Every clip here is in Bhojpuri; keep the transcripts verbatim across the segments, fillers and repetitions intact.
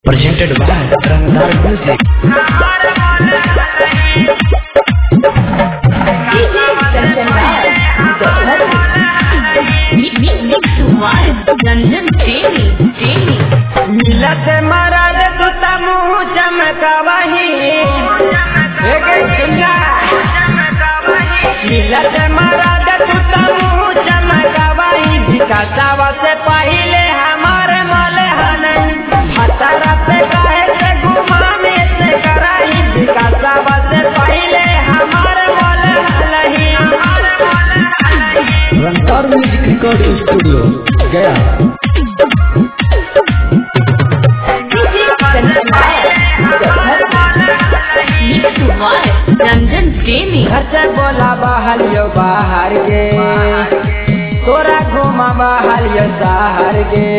presented by Rangdar Music. मिलत मरद तुता मुँह चमकावही मिलत मरद तुता मुँह चमकावही विकासावा से पहले हमारे मले हनई हतारा पे काहे से घुमा में से कराई विकासावा से पहले हमारे मले हनई रंगदार म्यूजिक रिकॉर्डिंग स्टूडियो गया। रंजन प्रेमी घर से बोला बहलियो बाहर के तोरा घुमा बहलियो शहर के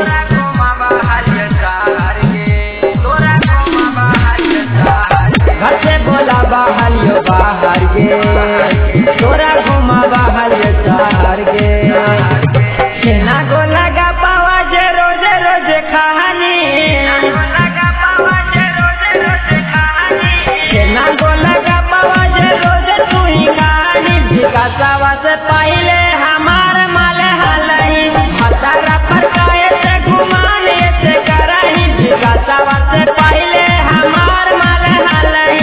घर से बोला बहलियो बाहर के तोरा घुमा बहलियो शहर के छेना को लगा पावा जे रोजे रोजे कहानी छेना को लगा पावा जे रोजे तू ही कहानी विकासावा से पहले हमार माल हलही हतारा पर काहे से घुमाने से कराही विकासावा से पहले हमार माल हलही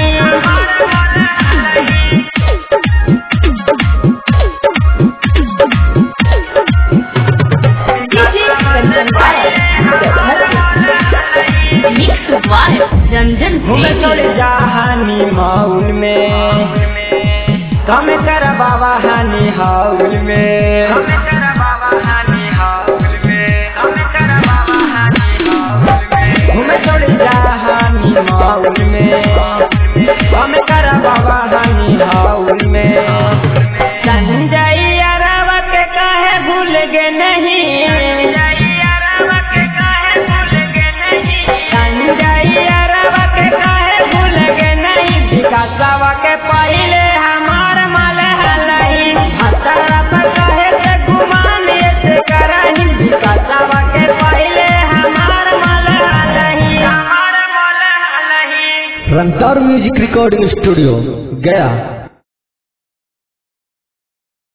रंजन घूमे चले जहानी माउल में कम कर बाबा हानि हाउल में घूमे चले जहानी माउल में कम कर बाबा हानि हाउल में संजय अरवा के काहे भूल गे नहीं संजय अरवा के काहे भूल गे नहीं विकासावा के पहले हमार माल हलही हतारा पर काहे से घुमाने से कराही विकासावा के पहले हमार माल हलही हमार माल हलही रंगदार म्यूजिक रिकॉर्डिंग स्टूडियो गया।